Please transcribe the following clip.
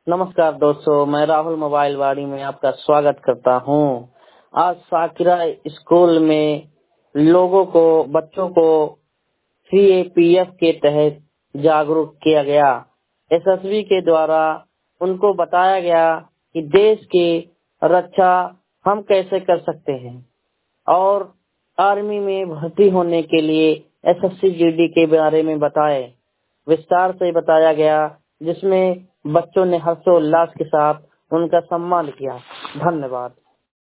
नमस्कार दोस्तों, मैं राहुल मोबाइल वाड़ी में आपका स्वागत करता हूं। आज साकिरा स्कूल में बच्चों को सीएपीएफ के तहत जागरूक किया गया। एसएसबी के द्वारा उनको बताया गया कि देश की रक्षा हम कैसे कर सकते हैं और आर्मी में भर्ती होने के लिए एसएससी जीडी के बारे में विस्तार से बताया गया, जिसमें बच्चों ने हर्षोल्लास के साथ उनका सम्मान किया। धन्यवाद।